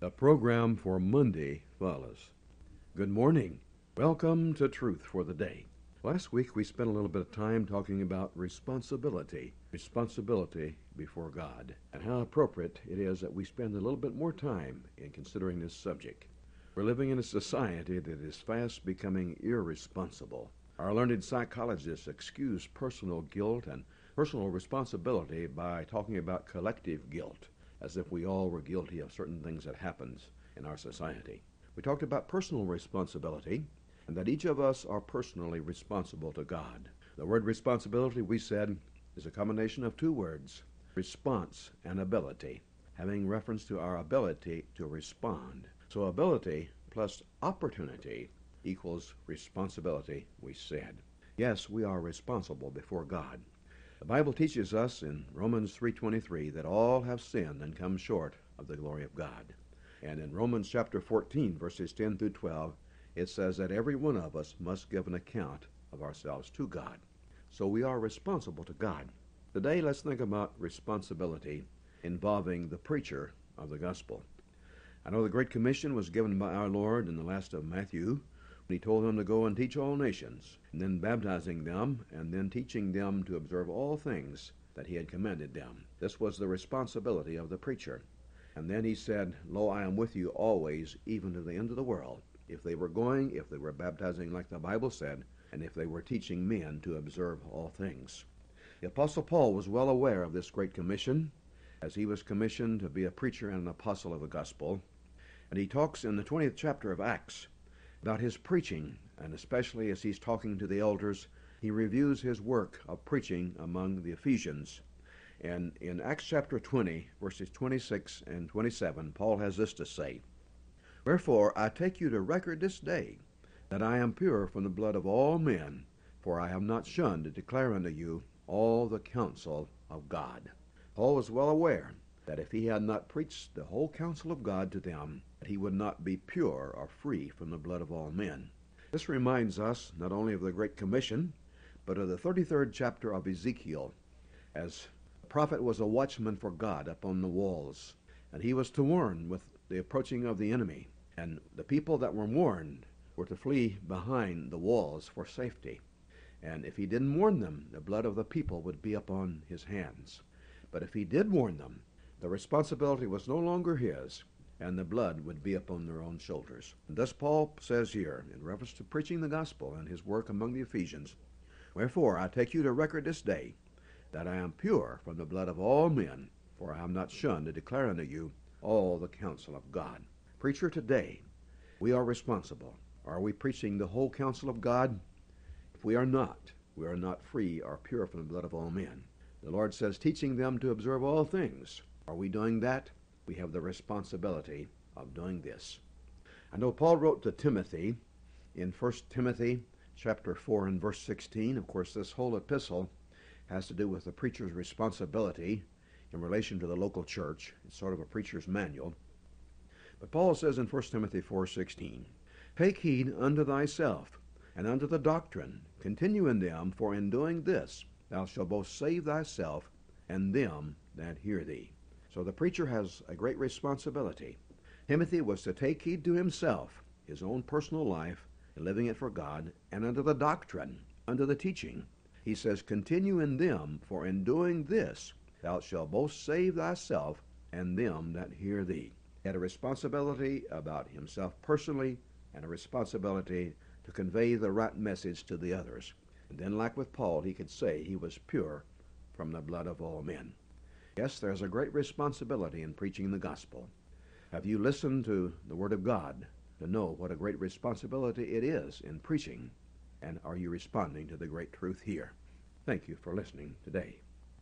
A program for Monday follows. Good morning. Welcome to Truth for the Day. Last week we spent a little bit of time talking about responsibility before God, and how appropriate it is that we spend a little bit more time in considering this subject. We're living in a society that is fast becoming irresponsible. Our learned psychologists excuse personal guilt and personal responsibility by talking about collective guilt, as if we all were guilty of certain things that happens in our society. We talked about personal responsibility, and that each of us are personally responsible to God. The word responsibility, we said, is a combination of two words, response and ability, having reference to our ability to respond. So ability plus opportunity equals responsibility, we said. Yes, we are responsible before God. The Bible teaches us in Romans 3:23 that all have sinned and come short of the glory of God. And in Romans chapter 14, verses 10 through 12, it says that every one of us must give an account of ourselves to God. So we are responsible to God. Today, let's think about responsibility involving the preacher of the gospel. I know the Great Commission was given by our Lord in the last of Matthew, when he told them to go and teach all nations, and then baptizing them, and then teaching them to observe all things that he had commanded them. This was the responsibility of the preacher. And then he said, Lo, I am with you always, even to the end of the world. If they were baptizing like the Bible said, and if they were teaching men to observe all things. The Apostle Paul was well aware of this great commission, as he was commissioned to be a preacher and an apostle of the gospel. And he talks in the 20th chapter of Acts about his preaching, and especially as he's talking to the elders, he reviews his work of preaching among the Ephesians. And in Acts chapter 20, verses 26 and 27, Paul has this to say, Wherefore I take you to record this day, that I am pure from the blood of all men, for I have not shunned to declare unto you all the counsel of God. Paul was well aware that if he had not preached the whole counsel of God to them, that he would not be pure or free from the blood of all men. This reminds us not only of the Great Commission, but of the 33rd chapter of Ezekiel, as the prophet was a watchman for God upon the walls, and he was to warn with the approaching of the enemy, and the people that were warned were to flee behind the walls for safety. And if he didn't warn them, the blood of the people would be upon his hands. But if he did warn them, the responsibility was no longer his, and the blood would be upon their own shoulders. And thus Paul says here, in reference to preaching the gospel and his work among the Ephesians, Wherefore I take you to record this day, that I am pure from the blood of all men, for I have not shunned to declare unto you all the counsel of God. Preacher, today, we are responsible. Are we preaching the whole counsel of God? If we are not free or pure from the blood of all men. The Lord says, teaching them to observe all things. Are we doing that? We have the responsibility of doing this. I know Paul wrote to Timothy in 1 Timothy chapter 4 and verse 16. Of course, this whole epistle has to do with the preacher's responsibility in relation to the local church. It's sort of a preacher's manual. But Paul says in 1 Timothy 4:16, Take heed unto thyself and unto the doctrine. Continue in them, for in doing this thou shalt both save thyself and them that hear thee. So the preacher has a great responsibility. Timothy was to take heed to himself, his own personal life, living it for God, and unto the doctrine, unto the teaching. He says, Continue in them, for in doing this thou shalt both save thyself and them that hear thee. He had a responsibility about himself personally, and a responsibility to convey the right message to the others. And then, like with Paul, he could say he was pure from the blood of all men. Yes, there's a great responsibility in preaching the gospel. Have you listened to the Word of God to know what a great responsibility it is in preaching? And are you responding to the great truth here? Thank you for listening today.